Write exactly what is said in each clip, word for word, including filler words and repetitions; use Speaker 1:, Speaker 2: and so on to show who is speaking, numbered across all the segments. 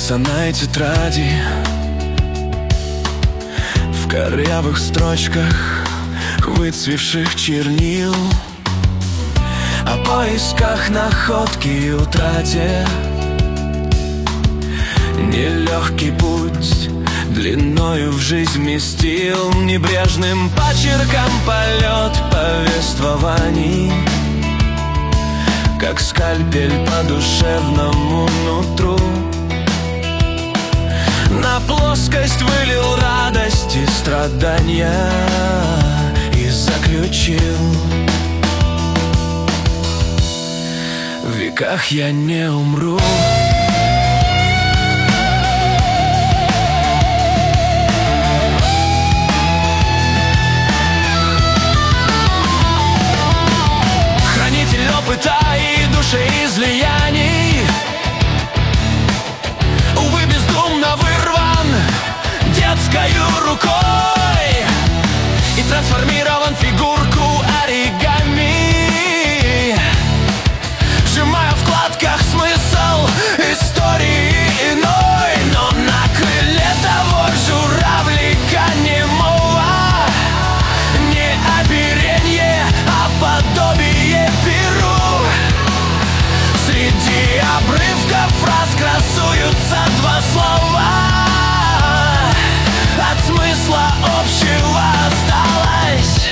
Speaker 1: исписанной тетради, в корявых строчках выцвевших чернил, о поисках находки и утрате. Нелегкий путь длиною в жизнь вместил, небрежным почерком полет повествований, как скальпель по душевному нутру. На плоскость вылил радость и страдания и заключил: в веках я не умру. Хранитель опыта и душеизлияний, увы, бездумно вырван детскою рукой и трансформирован в фигурку оригами, сжимая в вкладках смысл истории иной. Но на крыле того журавлика немого не оперенье, а подобие перу. Среди обрывков фраз красуются два слова, от смысла общего осталось: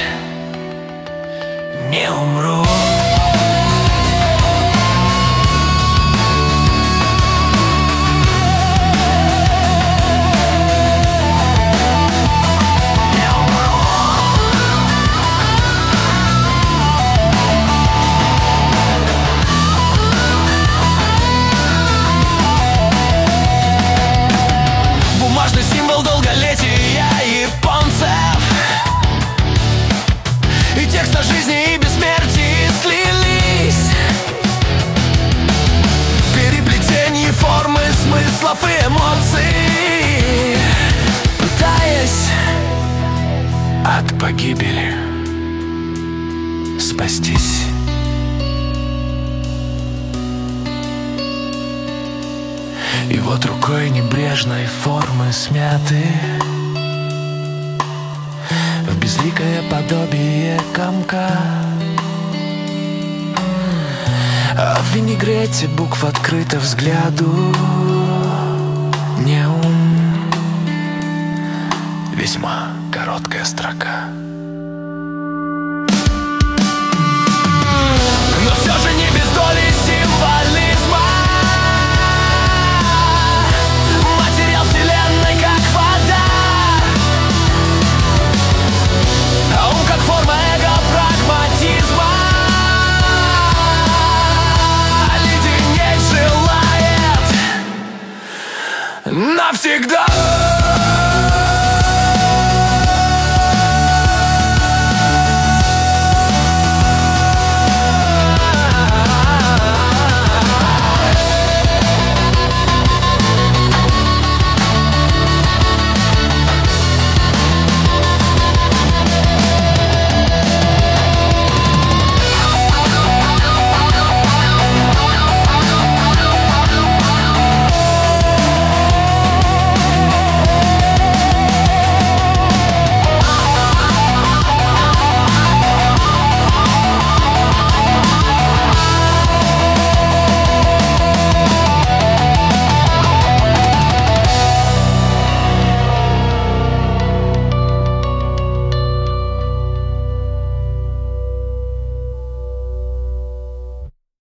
Speaker 1: не умру. Бумажный символ долголетия японцев, и текст о жизни и бессмертии слились. Переплетение формы, смыслов и эмоций, пытаясь от погибели спастись. И вот рукой небрежной формы смяты в безликое подобие комка, а в винегрете букв открыто взгляду неум, весьма короткая строка. Но все же не без доли символизма. Навсегда.